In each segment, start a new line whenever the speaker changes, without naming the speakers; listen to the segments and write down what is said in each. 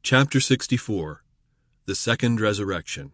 Chapter 64. The Second Resurrection.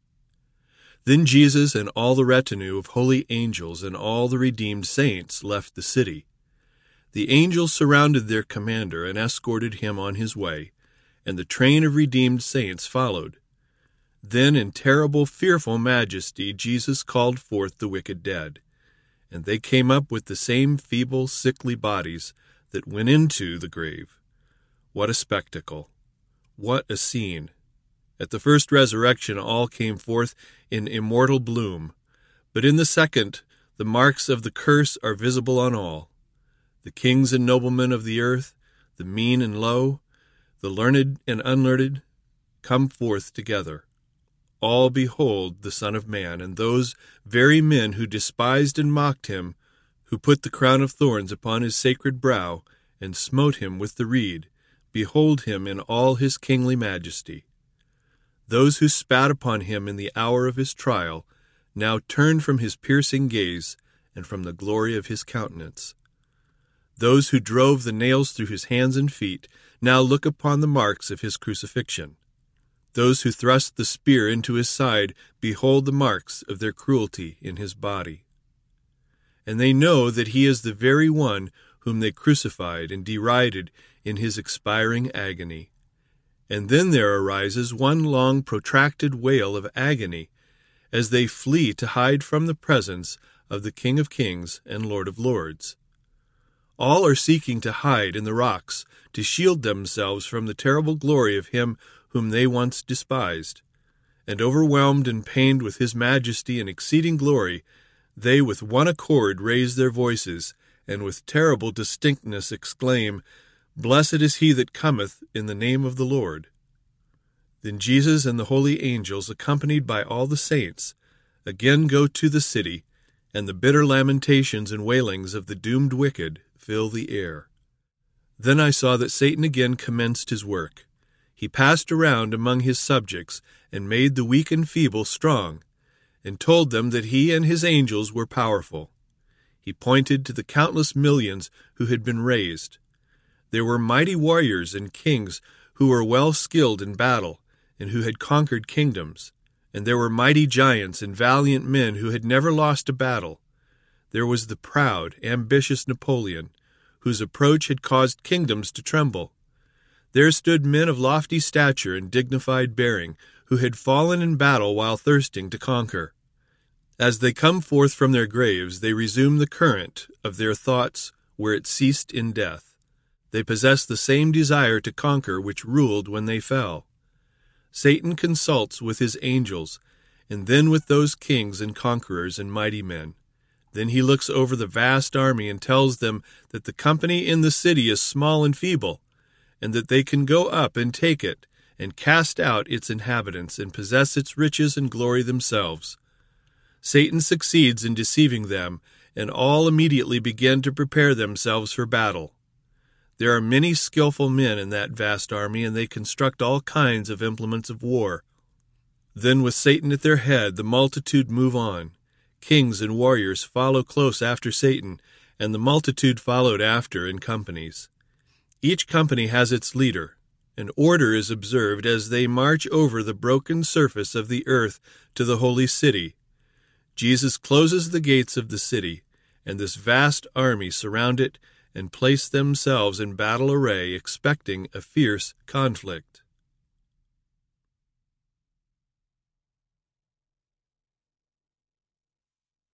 Then Jesus and all the retinue of holy angels and all the redeemed saints left the city. The angels surrounded their commander and escorted him on his way, and the train of redeemed saints followed. Then in terrible, fearful majesty Jesus called forth the wicked dead, and they came up with the same feeble, sickly bodies that went into the grave. What a spectacle! What a scene! At the first resurrection all came forth in immortal bloom, but in the second the marks of the curse are visible on all. The kings and noblemen of the earth, the mean and low, the learned and unlearned, come forth together. All behold the Son of Man, and those very men who despised and mocked him, who put the crown of thorns upon his sacred brow, and smote him with the reed, behold him in all his kingly majesty. Those who spat upon him in the hour of his trial now turn from his piercing gaze and from the glory of his countenance. Those who drove the nails through his hands and feet now look upon the marks of his crucifixion. Those who thrust the spear into his side behold the marks of their cruelty in his body. And they know that he is the very one whom they crucified and derided in his expiring agony. And then there arises one long protracted wail of agony as they flee to hide from the presence of the King of Kings and Lord of Lords. All are seeking to hide in the rocks, to shield themselves from the terrible glory of him whom they once despised. And overwhelmed and pained with his majesty and exceeding glory, they with one accord raise their voices, and with terrible distinctness exclaim, "Blessed is he that cometh in the name of the Lord." Then Jesus and the holy angels, accompanied by all the saints, again go to the city, and the bitter lamentations and wailings of the doomed wicked fill the air. Then I saw that Satan again commenced his work. He passed around among his subjects and made the weak and feeble strong, and told them that he and his angels were powerful. He pointed to the countless millions who had been raised. There were mighty warriors and kings who were well skilled in battle and who had conquered kingdoms, and there were mighty giants and valiant men who had never lost a battle. There was the proud, ambitious Napoleon, whose approach had caused kingdoms to tremble. There stood men of lofty stature and dignified bearing, who had fallen in battle while thirsting to conquer. As they come forth from their graves, they resume the current of their thoughts where it ceased in death. They possess the same desire to conquer which ruled when they fell. Satan consults with his angels, and then with those kings and conquerors and mighty men. Then he looks over the vast army and tells them that the company in the city is small and feeble, and that they can go up and take it, and cast out its inhabitants, and possess its riches and glory themselves. Satan succeeds in deceiving them, and all immediately begin to prepare themselves for battle. There are many skillful men in that vast army, and they construct all kinds of implements of war. Then with Satan at their head, the multitude move on. Kings and warriors follow close after Satan, and the multitude followed after in companies. Each company has its leader. An order is observed as they march over the broken surface of the earth to the holy city. Jesus closes the gates of the city, and this vast army surround it and place themselves in battle array, expecting a fierce conflict.